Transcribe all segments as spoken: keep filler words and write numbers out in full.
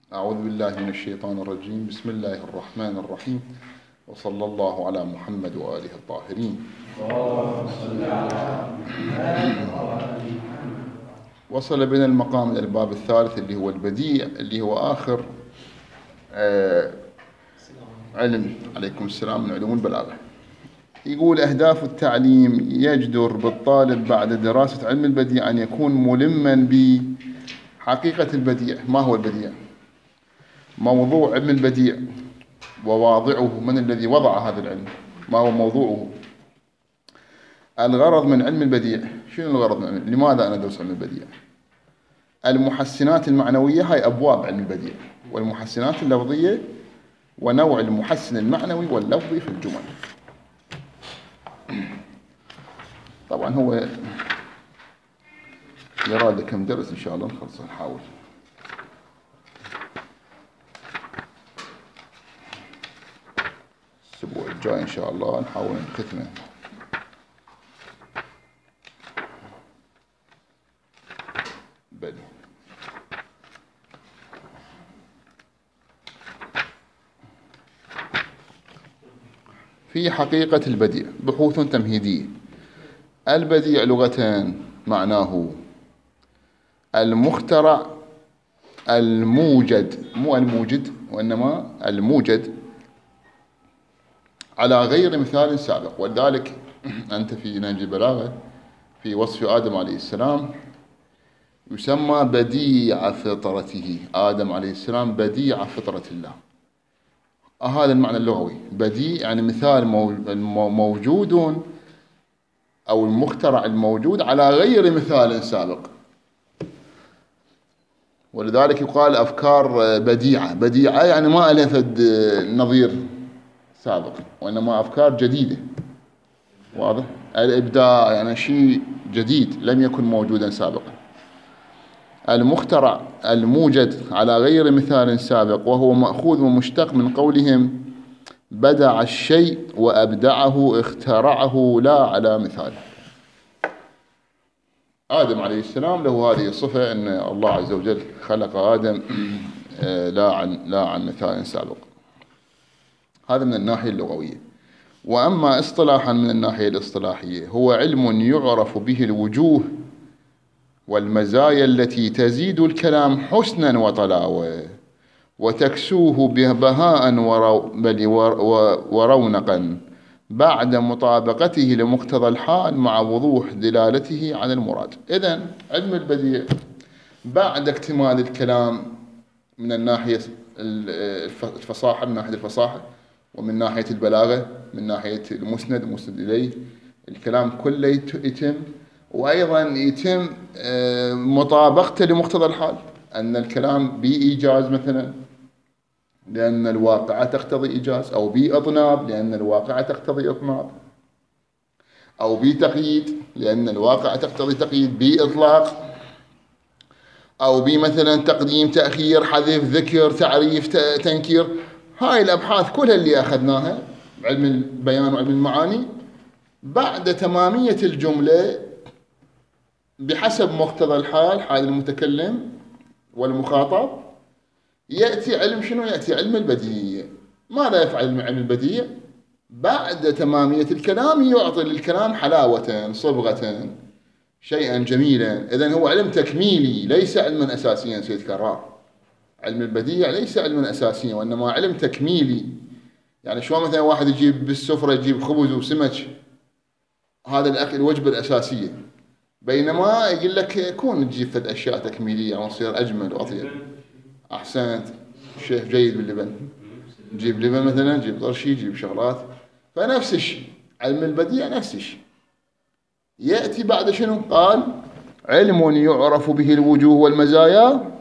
أعوذ بالله من الشيطان الرجيم. بسم الله الرحمن الرحيم، وصلى الله على محمد وآله الطاهرين. وصل بنا المقام إلى الباب الثالث اللي هو البديع، اللي هو آخر آه علم، عليكم السلام، من علوم البلاغة. يقول: أهداف التعليم: يجدر بالطالب بعد دراسة علم البديع أن يكون ملما بحقيقة البديع. ما هو البديع؟ موضوع علم البديع وواضعه، من الذي وضع هذا العلم؟ ما هو موضوعه؟ الغرض من علم البديع، شنو الغرض من علم؟ لماذا أنا أدرس علم البديع؟ المحسنات المعنوية، هاي أبواب علم البديع، والمحسنات اللفظية، ونوع المحسن المعنوي واللفظي في الجمل. طبعا هو يرى لي كم درس إن شاء الله نخلص، نحاول. الأسبوع الجاي إن شاء الله نحاول نختمه. بل في حقيقة البديع بحوث تمهيدية. البديع لغتان، معناه المخترع، الموجد، مو الموجد وإنما الموجد على غير مثال سابق. ولذلك أنت في نهج البلاغة في وصف آدم عليه السلام يسمى بديع فطرته. آدم عليه السلام بديع فطرة الله، هذا المعنى اللغوي. بديع يعني مثال موجود أو المخترع الموجود على غير مثال سابق. ولذلك يقال أفكار بديعة. بديعة يعني ما لها فد نظير سابق، وإنما أفكار جديدة. واضح؟ الإبداع يعني شيء جديد لم يكن موجودا سابقا. المخترع الموجد على غير مثال سابق، وهو مأخوذ ومشتق من قولهم بدع الشيء وأبدعه، اخترعه لا على مثال. آدم عليه السلام له هذه الصفة، أن الله عز وجل خلق آدم لا عن لا عن مثال سابق. هذا من الناحية اللغوية. وأما اصطلاحا من الناحية الاصطلاحية، هو علم يعرف به الوجوه والمزايا التي تزيد الكلام حسنا وطلاوة، وتكسوه بهاء ورونقا بعد مطابقته لمقتضى الحال مع وضوح دلالته على المراد. إذن علم البديع بعد اكتمال الكلام من الناحية الفصاحة، من ناحية الفصاحة، ومن ناحية البلاغة، من ناحية المسند المسند إليه، الكلام كله يتم، وأيضا يتم مطابقته لمقتضى الحال. أن الكلام بإيجاز مثلا لأن الواقعة تقتضي إيجاز، أو بإطناب لأن الواقعة تقتضي إطناب، أو بتقييد لأن الواقعة تقتضي تقييد، بإطلاق، أو بمثلا تقديم تأخير، حذف ذكر، تعريف تنكير. هاي الأبحاث كلها اللي أخذناها علم البيان وعلم المعاني، بعد تمامية الجملة بحسب مقتضى الحال، حال المتكلم والمخاطب، يأتي علم شنو؟ يأتي علم البديع. ماذا يفعل علم البديع؟ بعد تمامية الكلام يعطي للكلام حلاوة، صبغة، شيئا جميلا. إذن هو علم تكميلي ليس علما أساسيا. سيد كرار، علم البديع ليس علما أساسيا وإنما علم تكميلي. يعني شو مثلا واحد يجيب بالسفرة يجيب خبز وسمك، هذا الأكل الوجبة الأساسية، بينما يقول لك كون تجيب فد أشياء تكميلية وتصير أجمل وأطيب. أحسنت، الشيف جيد باللبن، نجيب لبن مثلا، نجيب طرشي، نجيب شغلات. فنفس الشيء علم البديع، نفس الشيء يأتي بعد شنو؟ قال علم يعرف به الوجوه والمزايا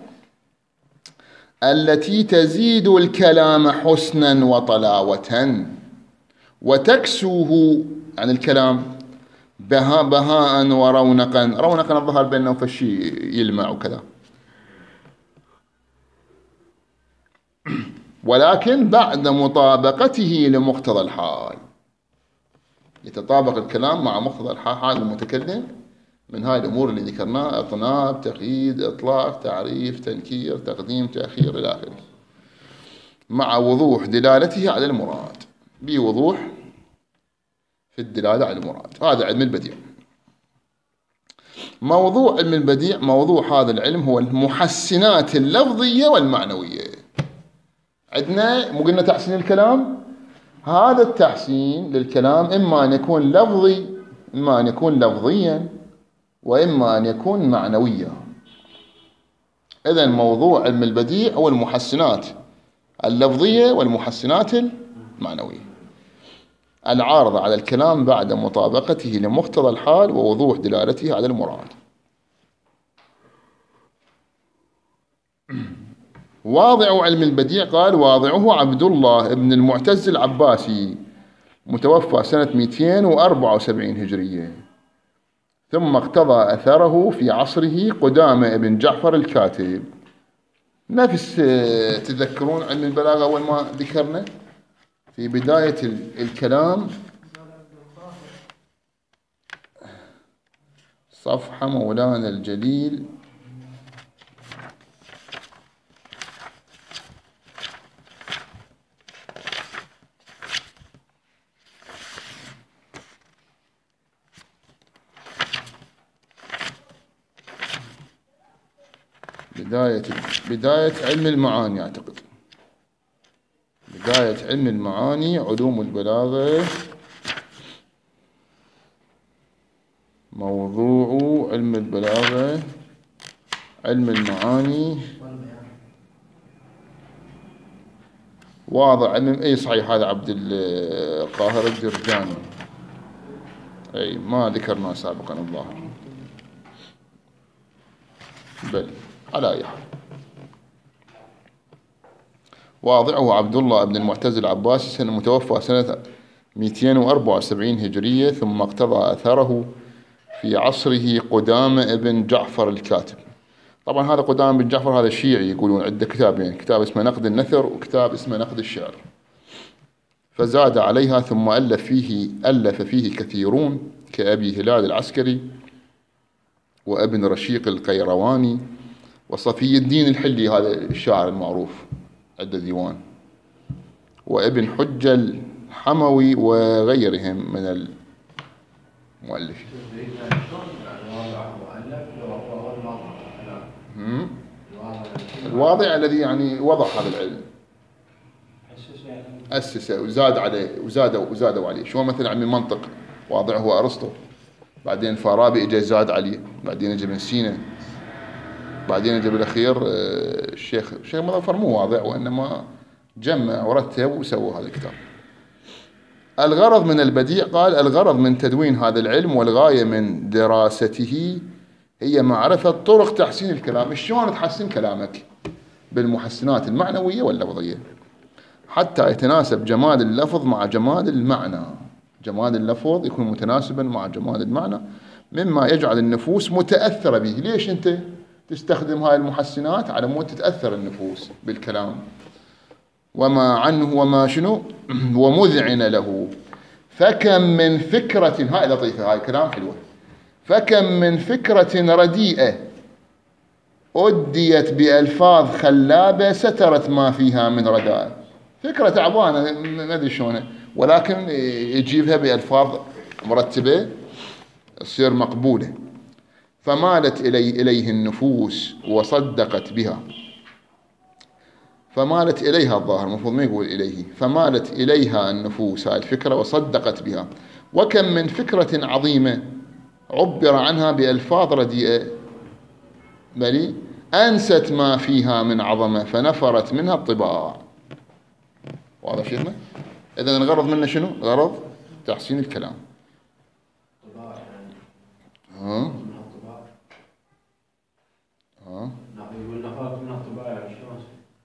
التي تزيد الكلام حسنا وطلاوة، وتكسوه عن الكلام بهاء بهاء ورونقا. رونقا الظهر بأنه فشي يلمع وكذا، ولكن بعد مطابقته لمقتضى الحال. يتطابق الكلام مع مقتضى الحال، حال المتكلم من هاي الأمور اللي ذكرناها: إطناب، تقييد، إطلاق، تعريف، تنكير، تقديم، تأخير، إلى آخره، مع وضوح دلالته على المراد، بوضوح في الدلالة على المراد. هذا علم البديع. موضوع علم البديع، موضوع هذا العلم هو المحسنات اللفظية والمعنوية. عندنا مو قلنا تحسين الكلام؟ هذا التحسين للكلام إما أن يكون لفظي، إما أن يكون لفظيا، وإما أن يكون معنويا. إذن موضوع علم البديع هو المحسنات اللفظية والمحسنات المعنوية العارضة على الكلام بعد مطابقته لمقتضى الحال ووضوح دلالته على المراد. واضع علم البديع، قال: واضعه عبد الله بن المعتز العباسي، متوفى سنة مئتين وأربعة وسبعين هجرية، ثم اقتضى أثره في عصره قدامة بن جعفر الكاتب. نفس تذكرون علم البلاغة أول ما ذكرنا في بداية الكلام، صفحة مولانا الجليل بداية بداية علم المعاني، أعتقد بداية علم المعاني، علوم البلاغة، موضوع علم البلاغة، علم المعاني، واضع علم. اي صحيح، هذا عبد القاهر الجرجاني، اي ما ذكرناه سابقا الظاهر، بل على اي حال. واضعه عبد الله بن المعتز العباسي، سنة متوفى سنة مئتين وأربعة وسبعين هجرية، ثم اقتضى أثره في عصره قدامة بن جعفر الكاتب. طبعا هذا قدامة بن جعفر هذا شيعي، يقولون عنده كتابين، يعني كتاب اسمه نقد النثر وكتاب اسمه نقد الشعر، فزاد عليها ثم ألف فيه ألف فيه كثيرون كأبي هلال العسكري وابن رشيق القيرواني وصفي الدين الحلي، هذا الشاعر المعروف عنده ديوان، وابن حجة الحموي وغيرهم من المؤلفين. الواضع الذي يعني وضع هذا العلم، أسسه وزاد عليه وزادوا وزادوا عليه، شو مثلا عن المنطق واضع هو أرسطو، بعدين فارابي اجى زاد عليه، بعدين اجى ابن سينا، بعدين اجى بالاخير الشيخ الشيخ مظفر مو واضع، وانما جمع ورتب وسوى هذا الكتاب. الغرض من البديع، قال: الغرض من تدوين هذا العلم والغاية من دراسته هي معرفة طرق تحسين الكلام، شلون تحسن كلامك بالمحسنات المعنوية واللفظية حتى يتناسب جمال اللفظ مع جمال المعنى. جمال اللفظ يكون متناسبا مع جمال المعنى، مما يجعل النفوس متأثرة به. ليش أنت تستخدم هاي المحسنات؟ على مود تتأثر النفوس بالكلام، وما عنه وما شنو ومذعن له. فكم من فكرة، هاي لطيفة، هاي كلام حلوة. فكم من فكرة رديئة أديت بألفاظ خلابة سترت ما فيها من رداء. فكرة تعبانة ما أدري شلونه، ولكن يجيبها بألفاظ مرتبة تصير مقبولة. فمالت إلي إليه النفوس وصدقت بها. فمالت إليها، الظاهر المفروض ما يقول إليه، فمالت إليها النفوس، هاي الفكرة، وصدقت بها. وكم من فكرة عظيمة عبر عنها بألفاظ رديئة بل أنست ما فيها من عظمة فنفرت منها الطباع. واضح شيخنا؟ إذن الغرض منه شنو؟ الغرض تحسين الكلام. ها؟ ها؟ يقول نفرت منها الطباع شلون؟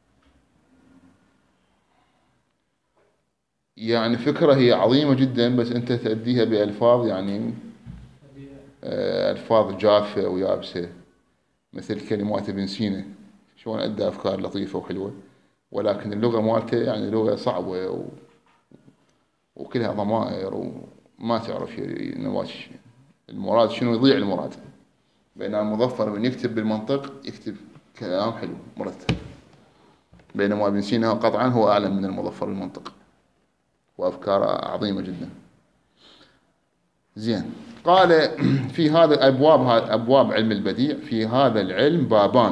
يعني فكرة هي عظيمة جدا، بس أنت تأديها بألفاظ يعني ألفاظ جافة ويابسة، مثل كلمات ابن سينا، شلون أدى أفكار لطيفة وحلوة، ولكن اللغة مالته يعني لغة صعبة و... وكلها ضمائر وما تعرف المراد شنو، يضيع المراد. بين المظفر من يكتب بالمنطق يكتب كلام حلو مرتب، بينما ابن سينا قطعا هو أعلم من المظفر بالمنطق وأفكاره عظيمة جدا. زين، قال في هذا أبواب أبواب علم البديع، في هذا العلم بابان.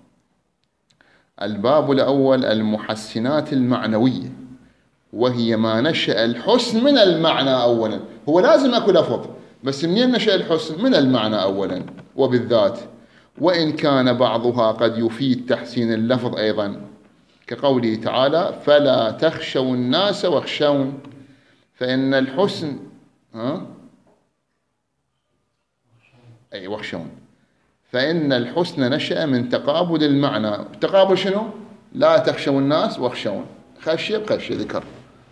الباب الأول المحسنات المعنوية، وهي ما نشأ الحسن من المعنى أولا. هو لازم أكو لفظ، بس منين نشأ الحسن؟ من المعنى أولا وبالذات، وإن كان بعضها قد يفيد تحسين اللفظ أيضا، كقوله تعالى فلا تخشوا الناس واخشون، فإن الحسن ها أي واخشون، فإن الحسن نشأ من تقابل المعنى. تقابل شنو؟ لا تخشوا الناس واخشون، خشية بخشية ذكر.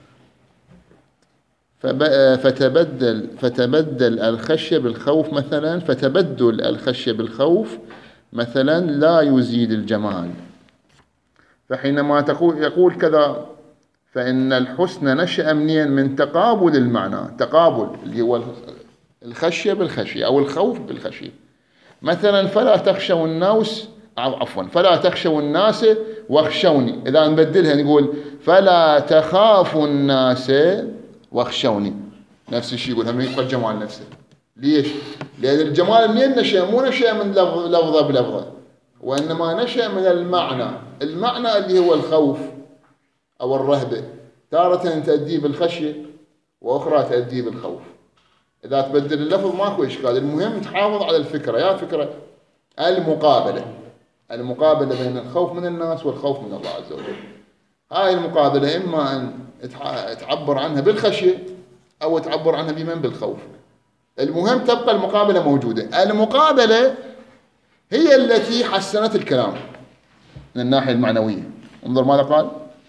فتبدل فتبدل الخشية بالخوف مثلا، فتبدل الخشية بالخوف مثلا لا يزيد الجمال. فحينما تقول يقول كذا، فإن الحسن نشأ منين؟ من تقابل المعنى، تقابل اللي هو الخشية بالخشية أو الخوف بالخشية. مثلا فلا تخشوا الناس، عفوا فلا تخشوا الناس واخشوني. إذا نبدلها نقول فلا تخافوا الناس واخشوني، نفس الشيء يقول هم يبقى الجمال نفسه. ليش؟ لأن الجمال منين نشأ؟ مو نشأ من لفظة بلفظة، وإنما نشأ من المعنى. المعنى اللي هو الخوف أو الرهبة، تارة تأديه بالخشية وأخرى تأديه بالخوف. إذا تبدل اللفظ ماكو إشكال، المهم تحافظ على الفكرة. يا فكرة المقابلة، المقابلة بين الخوف من الناس والخوف من الله عز وجل. هاي المقابلة إما أن تعبر عنها بالخشية أو تعبر عنها بمن؟ بالخوف. المهم تبقى المقابلة موجودة. المقابلة هي التي حسنت الكلام من الناحية المعنوية. انظر ماذا قال،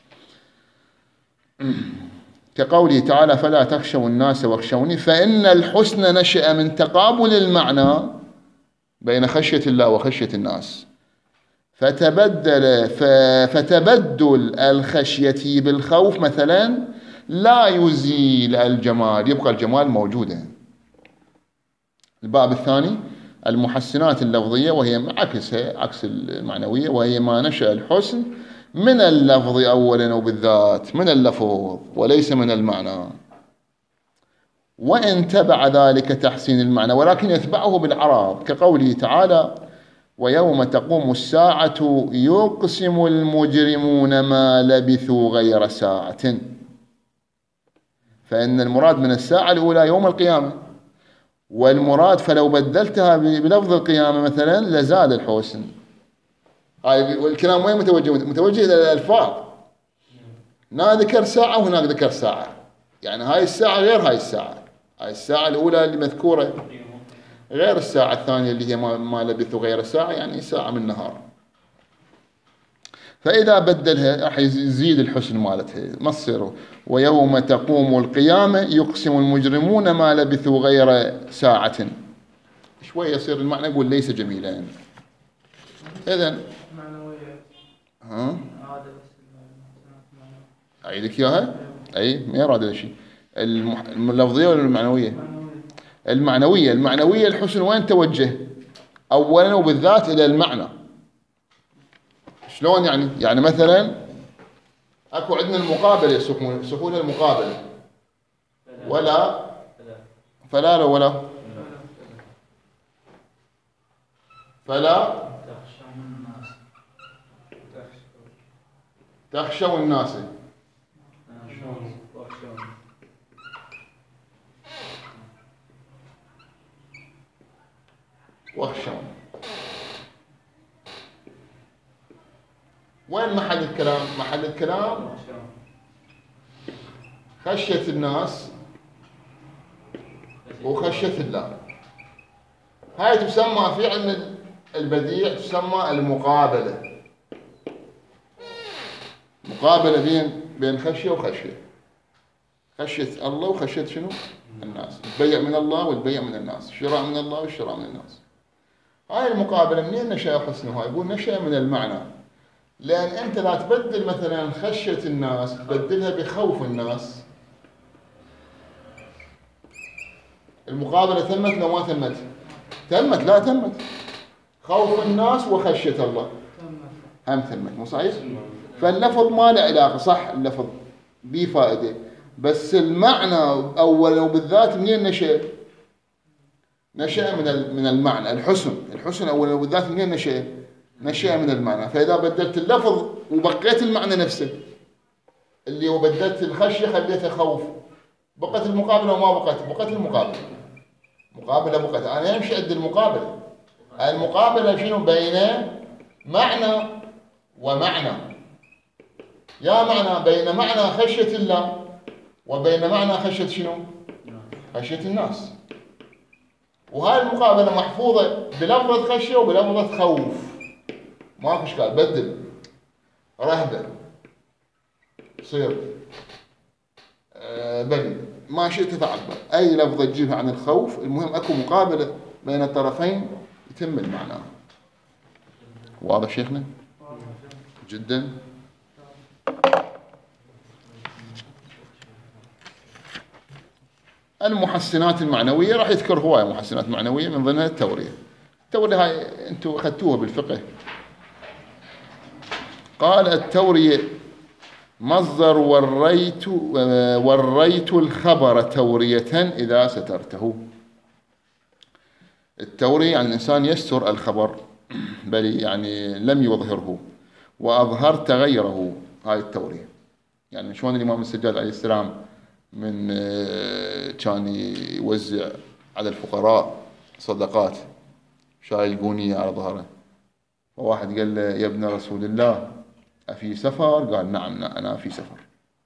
كقوله تعالى فلا تخشوا الناس واخشوني، فإن الحسن نشأ من تقابل المعنى بين خشية الله وخشية الناس. فتبدل فتبدل الخشية بالخوف مثلا لا يزيل الجمال، يبقى الجمال موجودا. الباب الثاني المحسنات اللفظية، وهي عكسها عكس المعنوية، وهي ما نشأ الحسن من اللفظ أولا وبالذات، من اللفظ وليس من المعنى، وإن تبع ذلك تحسين المعنى ولكن يتبعه بالعراض، كقوله تعالى ويوم تقوم الساعة يقسم المجرمون ما لبثوا غير ساعة. فإن المراد من الساعة الأولى يوم القيامة، والمراد فلو بدلتها بلفظ القيامة مثلا لزاد الحسن. هاي والكلام وين متوجه؟ متوجه إلى الألفاظ. هنا ذكر ساعة وهناك ذكر ساعة، يعني هاي الساعة غير هاي الساعة. هاي الساعة الأولى اللي مذكورة غير الساعة الثانية اللي هي ما لبثوا غير ساعة، يعني ساعة من النهار. فإذا بدلها راح يزيد الحسن مالتها، ما تصير ويوم تقوم القيامة يقسم المجرمون ما لبثوا غير ساعة. شوية يصير المعنى يقول ليس جميلا يعني. إذن ها أعيدك إياها؟ أي ما يراد هذا الشيء. اللفظية ولا المعنوية؟ المعنوية. المعنوية الحسن وين توجه؟ أولا وبالذات إلى المعنى. شلون يعني؟ يعني مثلا أكو عندنا المقابلة، سهولة المقابلة، ولا فلا لا ولا فلا تخشوا الناس واخشون. وين محل الكلام؟ محل الكلام خشية الناس وخشية الله. هاي تسمى في علم البديع تسمى المقابلة. مقابلة بين بين خشية وخشية، خشية الله وخشية شنو؟ الناس. البيع من الله والبيع من الناس، الشراء من الله والشراء من الناس. هاي المقابلة منين نشأ حسنها؟ يقول نشأ من المعنى. لأن أنت لا تبدل مثلا خشية الناس تبدلها بخوف الناس، المقابلة تمت لو ما تمت؟ تمت، لا تمت. خوف الناس وخشية الله هم ثمت، مو صحيح؟ فاللفظ ما له علاقة، صح اللفظ بيه فائدة، بس المعنى أولا وبالذات منين نشأ؟ نشأ من من المعنى، الحسن، الحسن أولا وبالذات منين نشأ؟ نشأ من المعنى. فإذا بدلت اللفظ وبقيت المعنى نفسه اللي هو بدلت الخشية خليتها خوف، بقت المقابلة وما بقت؟ بقت المقابلة، مقابلة بقت. أنا أمشي عند المقابلة، المقابلة شنو؟ بين معنى ومعنى، يا معنى بين معنى خشية الله وبين معنى خشية شنو؟ خشية الناس. وهاي المقابلة محفوظة بلفظة خشية وبلفظة خوف، ماكو اشكال. بدل رهبة صير أه بل ما شئت تعبر، اي لفظة تجيبها عن الخوف، المهم اكو مقابلة بين الطرفين يتم المعنى. واضح شيخنا؟ جدا. المحسنات المعنوية راح يذكر هواية محسنات معنوية، من ضمنها التورية. التورية هاي انتم اخذتوها بالفقه. قال التورية مصدر وريت وريت الخبر تورية إذا سترته. التورية يعني الإنسان يستر الخبر بل يعني لم يظهره، وأظهرت غيره، هاي التورية. يعني شلون الإمام السجاد عليه السلام من كان يوزع على الفقراء صدقات شايل قونية على ظهره، وواحد قال له يا ابن رسول الله أفي سفر؟ قال نعم أنا في سفر.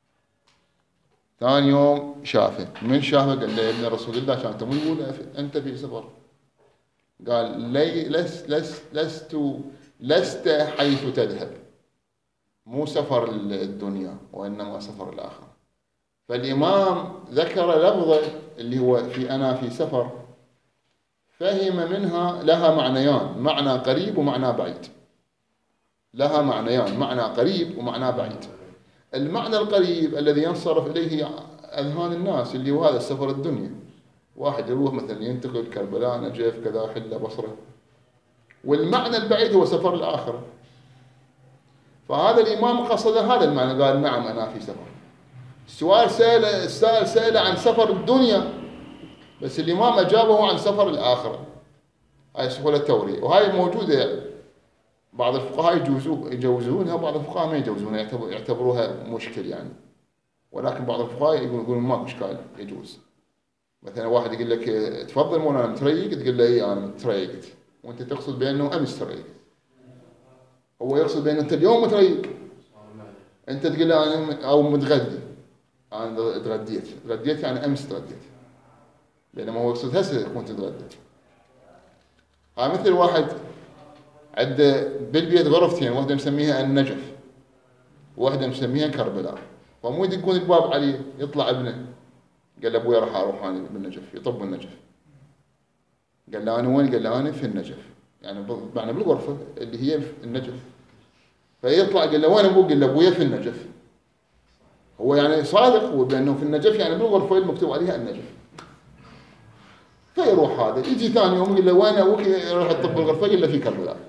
ثاني يوم شافه، من شافه قال له يا ابن رسول الله كان تمو يقول أنت في سفر؟ قال لي لست لست لست لست حيث تذهب، مو سفر الدنيا وإنما سفر الآخرة. فالإمام ذكر لفظة اللي هو في أنا في سفر، فهم منها لها معنيان، معنى قريب ومعنى بعيد. لها معنيان، معنى قريب ومعنى بعيد. المعنى القريب الذي ينصرف إليه أذهان الناس اللي هو هذا السفر الدنيا، واحد يروح مثلا ينتقل كربلاء نجف كذا حلة بصرة. والمعنى البعيد هو سفر الآخرة. فهذا الإمام قصد هذا المعنى، قال نعم أنا في سفر. السؤال سأل السائل سأل عن سفر الدنيا، بس الإمام أجابه عن سفر الآخرة. هاي سهولة التورية، وهاي موجودة. بعض الفقهاء يجوزوا يجوزونها، وبعض الفقهاء ما يجوزونها، يعتبروها مشكل يعني. ولكن بعض الفقهاء يقولون ماكو إشكال يجوز. مثلا واحد يقول لك تفضل مولانا أنا متريق، تقول له إيه أنا متريقت، وأنت تقصد بأنه أمس تريق. هو يقصد بأنه أنت اليوم متريق، أنت تقول له أنا أو متغدي، أنا تغديت، تغديت يعني أمس تغديت، بينما هو يقصد هسه كنت تغديت. ها مثل واحد عنده بالبيت غرفتين، واحدة مسميها النجف وواحدة مسميها كربلاء، فمو يدقون الباب عليه يطلع ابنه، قال له أبويا راح أروح أنا بالنجف، يطب النجف. قال له أنا وين؟ قال له أنا في النجف، يعني معنى بالغرفة اللي هي في النجف. فيطلع قال له وين أبوك؟ قال له أبويا في النجف. هو يعني صادق وبأنه في النجف، يعني بالغرفة المكتوب عليها النجف. فيروح هذا يجي ثاني يوم يقول له وين أبوك؟ يروح يطب الغرفة، قال له في كربلاء.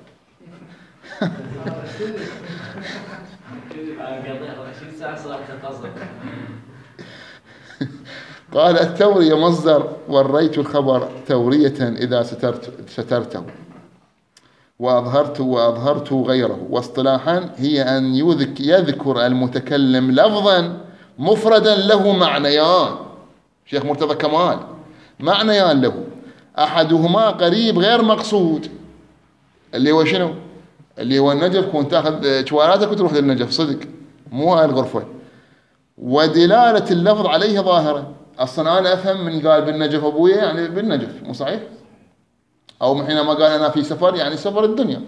قال التورية مصدر وريت الخبر تورية إذا سترت سترته وأظهرت وأظهرت غيره. واصطلاحا هي أن يذكر المتكلم لفظا مفردا له معنيان. شيخ مرتضى كمال معنيان له، أحدهما قريب غير مقصود، اللي هو شنو؟ اللي هو النجف، كنت تاخذ شواراتك وتروح للنجف صدق، مو هاي الغرفة. ودلالة اللفظ عليه ظاهرة. أصلا أنا أفهم من قال بالنجف أبويا يعني بالنجف، مو صحيح؟ أو من حينما قال أنا في سفر يعني سفر الدنيا.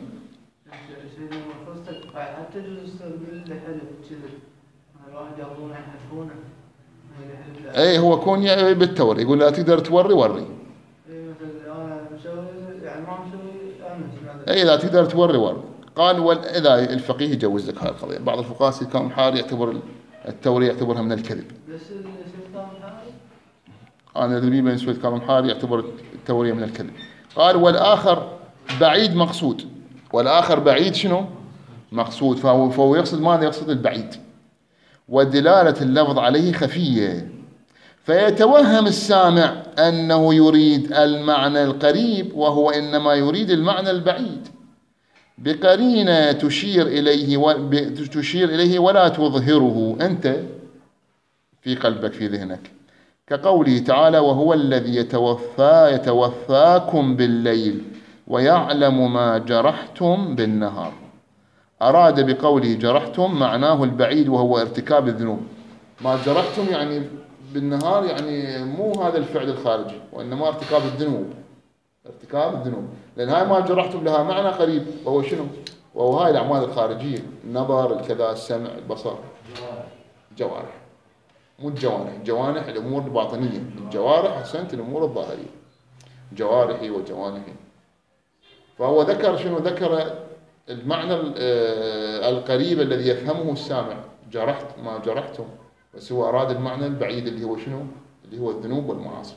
حتى جزء بالحلف كذا، الواحد يأخذونه يحلفونه. أي هو كون بالتوري، يقول لا تقدر توري وري. إيه مثلا أنا مسوي يعني ما مسوي أمس. أي لا تقدر توري وري. قال وإذا الفقيه يجوز لك هذه القضية. بعض الفقهاء كان حار يعتبر التوري يعتبرها من الكذب. بس السلطان حار؟ أنا أدري بين سويد كلام حار يعتبر التورية من الكذب. قال والآخر بعيد مقصود، والآخر بعيد شنو؟ مقصود. فهو, فهو يقصد ماذا؟ يقصد البعيد، ودلالة اللفظ عليه خفية، فيتوهم السامع أنه يريد المعنى القريب وهو إنما يريد المعنى البعيد بقرينة تشير إليه و... تشير إليه ولا تظهره أنت في قلبك في ذهنك، كقوله تعالى: وهو الذي يتوفى يتوفاكم بالليل ويعلم ما جرحتم بالنهار. أراد بقوله جرحتم معناه البعيد وهو ارتكاب الذنوب. ما جرحتم يعني بالنهار، يعني مو هذا الفعل الخارجي، وإنما ارتكاب الذنوب، ارتكاب الذنوب، لأن هاي ما جرحتم لها معنى قريب وهو شنو؟ وهو هاي الأعمال الخارجية، النظر، الكذا، السمع، البصر، الجوارح، مو الجوانح. الجوانح الأمور الباطنية، الجوارح أحسنت الأمور الظاهرية، جوارحي وجوانحي. فهو ذكر شنو؟ ذكر المعنى القريب الذي يفهمه السامع، جرحت ما جرحتم، بس هو أراد المعنى البعيد اللي هو شنو؟ اللي هو الذنوب والمعاصي.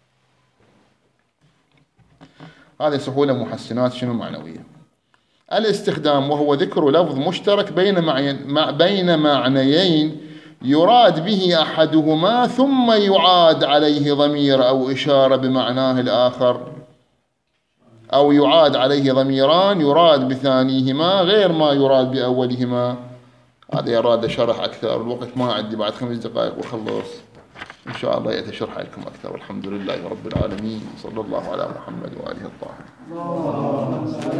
هذه سهولة محسنات شنو معنوية. الاستخدام وهو ذكر لفظ مشترك بين معين بين معنيين يراد به أحدهما ثم يعاد عليه ضمير أو إشارة بمعناه الآخر، أو يعاد عليه ضميران يراد بثانيهما غير ما يراد بأولهما. هذا يراد شرح أكثر، الوقت ما عندي، بعد خمس دقائق وخلص إن شاء الله يتشرح لكم أكثر. والحمد لله رب العالمين، صلى الله على محمد وآله الطاهرين.